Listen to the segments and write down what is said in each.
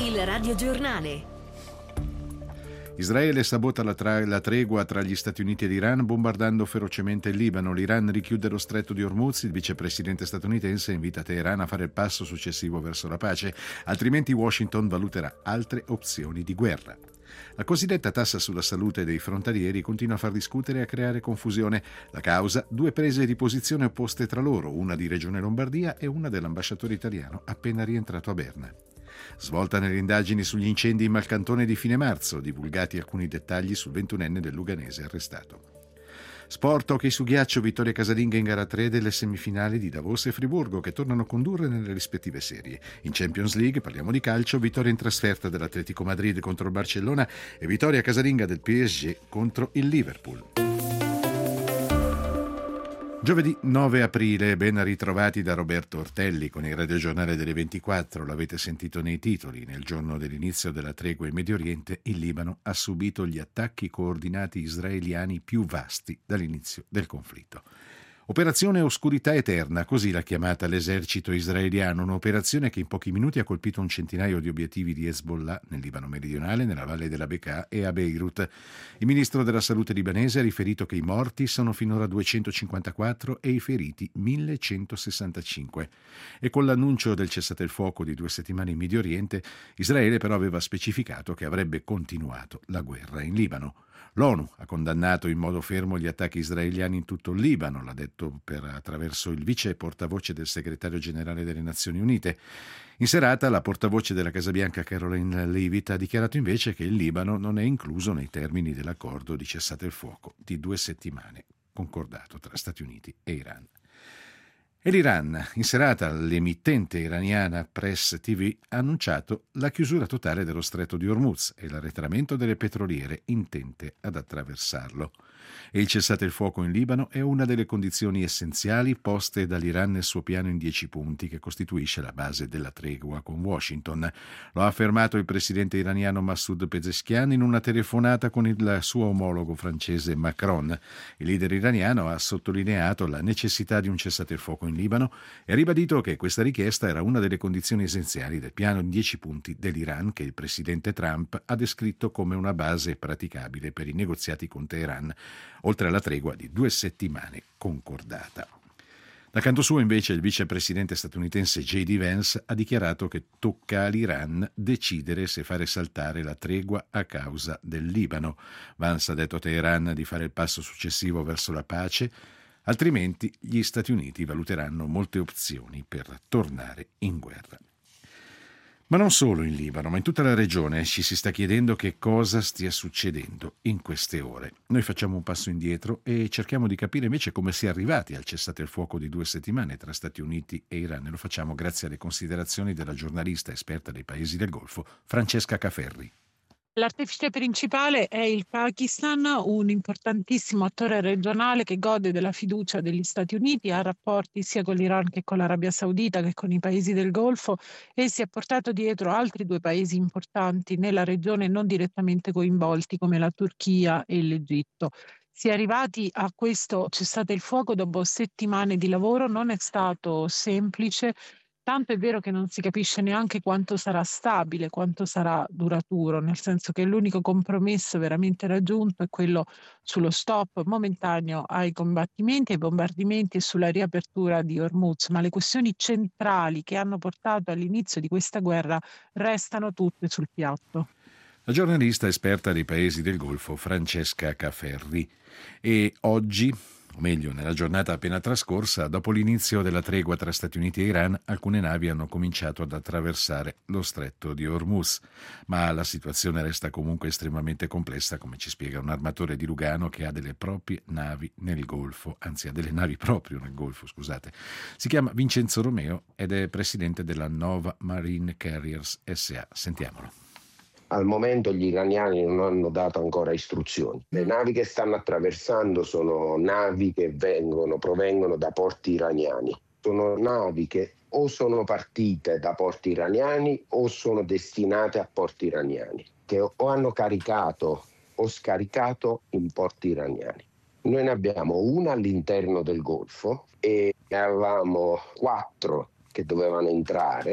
Il radiogiornale. Israele sabota la tregua tra gli Stati Uniti ed Iran bombardando ferocemente il Libano. L'Iran richiude lo stretto di Hormuz. Il vicepresidente statunitense invita Teheran a fare il passo successivo verso la pace, altrimenti Washington valuterà altre opzioni di guerra. La cosiddetta tassa sulla salute dei frontalieri continua a far discutere e a creare confusione. La causa? Due prese di posizione opposte tra loro, una di Regione Lombardia e una dell'ambasciatore italiano appena rientrato a Berna. Svolta nelle indagini sugli incendi in Malcantone di fine marzo, divulgati alcuni dettagli sul 21enne del Luganese arrestato. Sport, hockey su ghiaccio, vittoria casalinga in gara 3 delle semifinali di Davos e Friburgo, che tornano a condurre nelle rispettive serie. In Champions League, parliamo di calcio, vittoria in trasferta dell'Atletico Madrid contro il Barcellona e vittoria casalinga del PSG contro il Liverpool. Giovedì 9 aprile, ben ritrovati da Roberto Ortelli con il radiogiornale delle 24. L'avete sentito nei titoli. Nel giorno dell'inizio della tregua in Medio Oriente, il Libano ha subito gli attacchi coordinati israeliani più vasti dall'inizio del conflitto. Operazione Oscurità Eterna, così l'ha chiamata l'esercito israeliano, un'operazione che in pochi minuti ha colpito un centinaio di obiettivi di Hezbollah nel Libano meridionale, nella valle della Bekaa e a Beirut. Il ministro della salute libanese ha riferito che i morti sono finora 254 e i feriti 1165. E con l'annuncio del cessate il fuoco di 2 settimane in Medio Oriente, Israele però aveva specificato che avrebbe continuato la guerra in Libano. L'ONU ha condannato in modo fermo gli attacchi israeliani in tutto il Libano, l'ha detto attraverso il vice portavoce del segretario generale delle Nazioni Unite. In serata la portavoce della Casa Bianca Caroline Leavitt ha dichiarato invece che il Libano non è incluso nei termini dell'accordo di cessate il fuoco di 2 settimane concordato tra Stati Uniti e Iran. E l'Iran, in serata l'emittente iraniana Press TV ha annunciato la chiusura totale dello stretto di Hormuz e l'arretramento delle petroliere intente ad attraversarlo. E il cessate il fuoco in Libano è una delle condizioni essenziali poste dall'Iran nel suo piano in 10 punti che costituisce la base della tregua con Washington. Lo ha affermato il presidente iraniano Massoud Pezeshkian in una telefonata con il suo omologo francese Macron. Il leader iraniano ha sottolineato la necessità di un cessate il fuoco in Libano e ha ribadito che questa richiesta era una delle condizioni essenziali del piano in 10 punti dell'Iran che il presidente Trump ha descritto come una base praticabile per i negoziati con Teheran, oltre alla tregua di 2 settimane concordata. Dal canto suo, invece, il vicepresidente statunitense J.D. Vance ha dichiarato che tocca all'Iran decidere se fare saltare la tregua a causa del Libano. Vance ha detto a Teheran di fare il passo successivo verso la pace, altrimenti gli Stati Uniti valuteranno molte opzioni per tornare in guerra. Ma non solo in Libano, ma in tutta la regione ci si sta chiedendo che cosa stia succedendo in queste ore. Noi facciamo un passo indietro e cerchiamo di capire invece come si è arrivati al cessate il fuoco di 2 settimane tra Stati Uniti e Iran, e lo facciamo grazie alle considerazioni della giornalista esperta dei paesi del Golfo, Francesca Caferri. L'artefice principale è il Pakistan, un importantissimo attore regionale che gode della fiducia degli Stati Uniti, ha rapporti sia con l'Iran che con l'Arabia Saudita che con i paesi del Golfo e si è portato dietro altri 2 paesi importanti nella regione non direttamente coinvolti come la Turchia e l'Egitto. Si è arrivati a questo cessate il fuoco dopo settimane di lavoro, non è stato semplice. Tanto è vero che non si capisce neanche quanto sarà stabile, quanto sarà duraturo, nel senso che l'unico compromesso veramente raggiunto è quello sullo stop momentaneo ai combattimenti, ai bombardamenti e sulla riapertura di Hormuz, ma le questioni centrali che hanno portato all'inizio di questa guerra restano tutte sul piatto. La giornalista esperta dei paesi del Golfo Francesca Caferri. E oggi, o meglio nella giornata appena trascorsa, dopo l'inizio della tregua tra Stati Uniti e Iran, alcune navi hanno cominciato ad attraversare lo stretto di Hormuz. Ma la situazione resta comunque estremamente complessa, come ci spiega un armatore di Lugano che ha delle proprie navi nel Golfo, anzi ha delle navi proprio nel Golfo, scusate. Si chiama Vincenzo Romeo ed è presidente della Nova Marine Carriers S.A. Sentiamolo. Al momento gli iraniani non hanno dato ancora istruzioni. Le navi che stanno attraversando sono navi che provengono da porti iraniani. Sono navi che o sono partite da porti iraniani o sono destinate a porti iraniani, che o hanno caricato o scaricato in porti iraniani. Noi ne abbiamo una all'interno del Golfo e ne avevamo 4 che dovevano entrare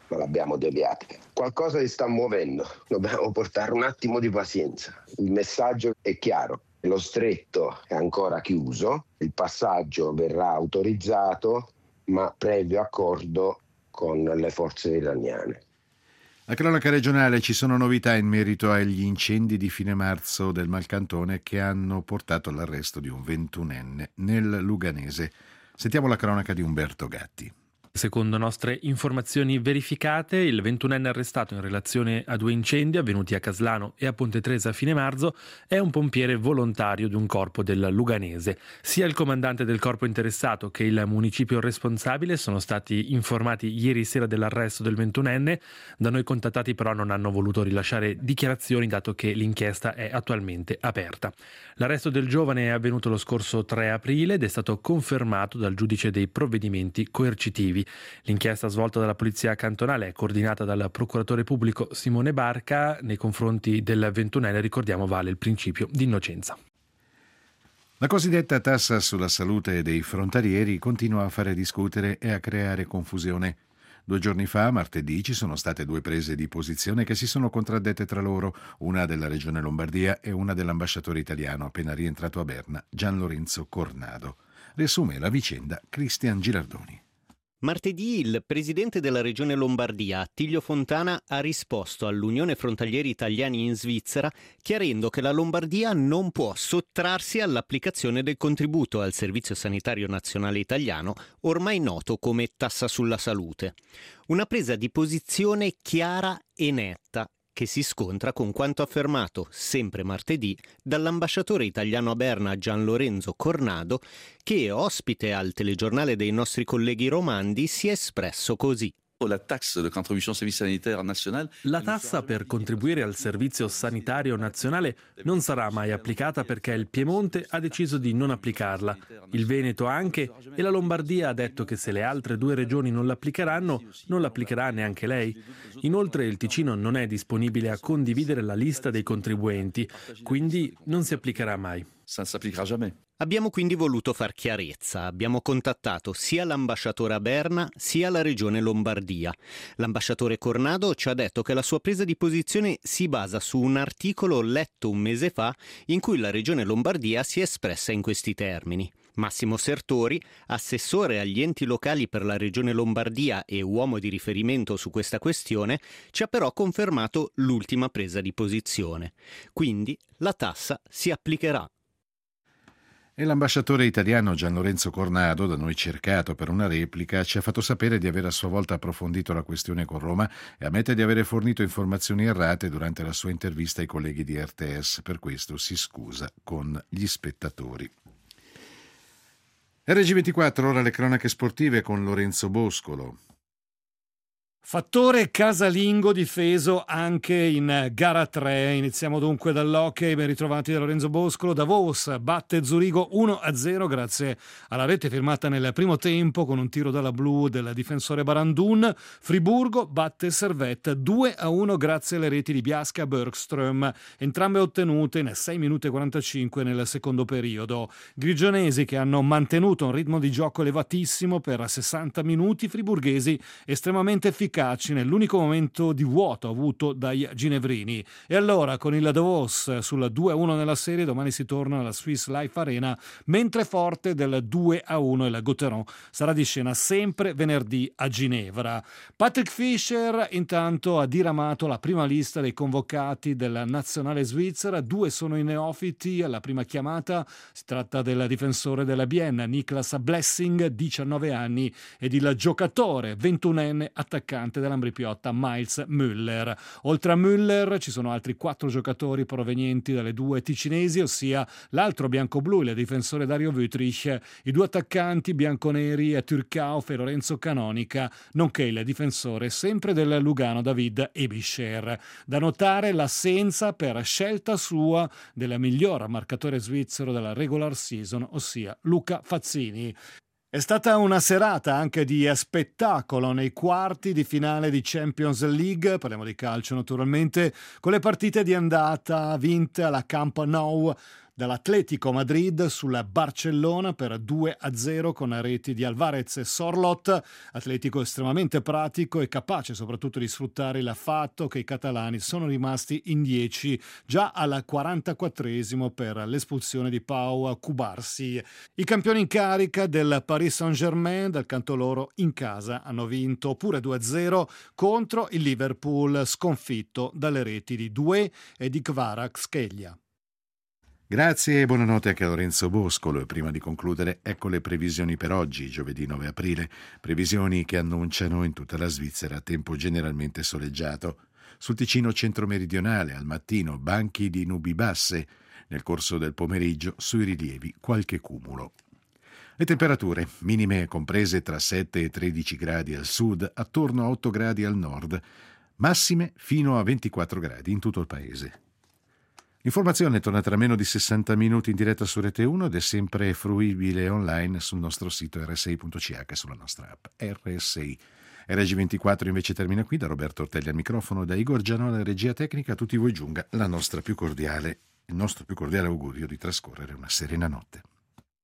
ma l'abbiamo deviata. Qualcosa si sta muovendo, dobbiamo portare un attimo di pazienza. Il messaggio è chiaro, lo stretto è ancora chiuso, il passaggio verrà autorizzato, ma previo accordo con le forze iraniane. La cronaca regionale: ci sono novità in merito agli incendi di fine marzo del Malcantone che hanno portato all'arresto di un 21enne nel Luganese. Sentiamo la cronaca di Umberto Gatti. Secondo nostre informazioni verificate, il 21enne arrestato in relazione a 2 incendi avvenuti a Caslano e a Ponte Tresa a fine marzo è un pompiere volontario di un corpo del Luganese. Sia il comandante del corpo interessato che il municipio responsabile sono stati informati ieri sera dell'arresto del 21enne. Da noi contattati però non hanno voluto rilasciare dichiarazioni, dato che l'inchiesta è attualmente aperta. L'arresto del giovane è avvenuto lo scorso 3 aprile ed è stato confermato dal giudice dei provvedimenti coercitivi. L'inchiesta svolta dalla Polizia Cantonale è coordinata dal procuratore pubblico Simone Barca. Nei confronti del 21enne, ricordiamo, vale il principio di innocenza. La cosiddetta tassa sulla salute dei frontalieri continua a fare discutere e a creare confusione. 2 giorni fa, martedì, ci sono state 2 prese di posizione che si sono contraddette tra loro, una della Regione Lombardia e una dell'ambasciatore italiano appena rientrato a Berna, Gian Lorenzo Cornado. Riassume la vicenda Cristian Gilardoni. Martedì il presidente della regione Lombardia, Attilio Fontana, ha risposto all'Unione Frontalieri Italiani in Svizzera chiarendo che la Lombardia non può sottrarsi all'applicazione del contributo al Servizio Sanitario Nazionale Italiano, ormai noto come tassa sulla salute. Una presa di posizione chiara e netta, che si scontra con quanto affermato, sempre martedì, dall'ambasciatore italiano a Berna Gian Lorenzo Cornado, che, ospite al telegiornale dei nostri colleghi romandi, si è espresso così. La tassa per contribuire al servizio sanitario nazionale non sarà mai applicata perché il Piemonte ha deciso di non applicarla, il Veneto anche, e la Lombardia ha detto che se le altre 2 regioni non l'applicheranno, non l'applicherà neanche lei. Inoltre il Ticino non è disponibile a condividere la lista dei contribuenti, quindi non si applicherà mai. Abbiamo quindi voluto far chiarezza. Abbiamo contattato sia l'ambasciatore a Berna sia la regione Lombardia. L'ambasciatore Cornado ci ha detto che la sua presa di posizione si basa su un articolo letto un mese fa in cui la regione Lombardia si è espressa in questi termini. Massimo Sertori, assessore agli enti locali per la regione Lombardia e uomo di riferimento su questa questione, ci ha però confermato l'ultima presa di posizione. Quindi la tassa si applicherà. E l'ambasciatore italiano Gian Lorenzo Cornado, da noi cercato per una replica, ci ha fatto sapere di aver a sua volta approfondito la questione con Roma e ammette di avere fornito informazioni errate durante la sua intervista ai colleghi di RTS. Per questo si scusa con gli spettatori. RG24, ora le cronache sportive con Lorenzo Boscolo. Fattore casalingo difeso anche in gara 3. Iniziamo dunque dall'hockey, ben ritrovati da Lorenzo Boscolo. Davos batte Zurigo 1-0 grazie alla rete firmata nel primo tempo con un tiro dalla blu del difensore Barandun. Friburgo batte Servette 2-1 grazie alle reti di Biasca e Bergström, entrambe ottenute in 6 minuti e 45 nel secondo periodo. Grigionesi che hanno mantenuto un ritmo di gioco elevatissimo per 60 minuti, friburghesi estremamente efficaci nell'unico momento di vuoto avuto dai ginevrini. E allora con il Davos sul 2-1 nella serie, domani si torna alla Swiss Life Arena, mentre forte del 2-1 il Gauthieron sarà di scena sempre venerdì a Ginevra. Patrick Fischer intanto ha diramato la prima lista dei convocati della nazionale svizzera. 2 sono i neofiti alla prima chiamata, si tratta del difensore della Bienne Niklas Blessing, 19 anni, ed il giocatore 21enne attaccante dell'Ambrì-Piotta Miles Müller. Oltre a Müller ci sono altri 4 giocatori provenienti dalle 2 ticinesi, ossia l'altro bianco-blu, il difensore Dario Wüthrich, i 2 attaccanti bianconeri Turcauf e Lorenzo Canonica, nonché il difensore sempre del Lugano David Ebischer. Da notare l'assenza per scelta sua del miglior marcatore svizzero della regular season, ossia Luca Fazzini. È stata una serata anche di spettacolo nei quarti di finale di Champions League, parliamo di calcio naturalmente, con le partite di andata vinte alla Camp Nou dall'Atletico Madrid sulla Barcellona per 2-0 con reti di Alvarez e Sorlot. Atletico estremamente pratico e capace soprattutto di sfruttare il fatto che i catalani sono rimasti in 10 già al 44esimo per l'espulsione di Pau Cubarsi. I campioni in carica del Paris Saint-Germain, dal canto loro in casa, hanno vinto pure 2-0 contro il Liverpool, sconfitto dalle reti di Doué e di Kvaratskhelia. Grazie e buonanotte anche a Lorenzo Boscolo. E prima di concludere, ecco le previsioni per oggi, giovedì 9 aprile. Previsioni che annunciano in tutta la Svizzera tempo generalmente soleggiato. Sul Ticino centro-meridionale, al mattino, banchi di nubi basse. Nel corso del pomeriggio, sui rilievi, qualche cumulo. Le temperature minime comprese tra 7 e 13 gradi al sud, attorno a 8 gradi al nord, massime fino a 24 gradi in tutto il paese. L'informazione torna tra meno di 60 minuti in diretta su Rete 1 ed è sempre fruibile online sul nostro sito rsei.ch e sulla nostra app RSI. RG24 invece termina qui. Da Roberto Ortelli al microfono, da Igor Gianola regia tecnica, a tutti voi giunga il nostro più cordiale augurio di trascorrere una serena notte.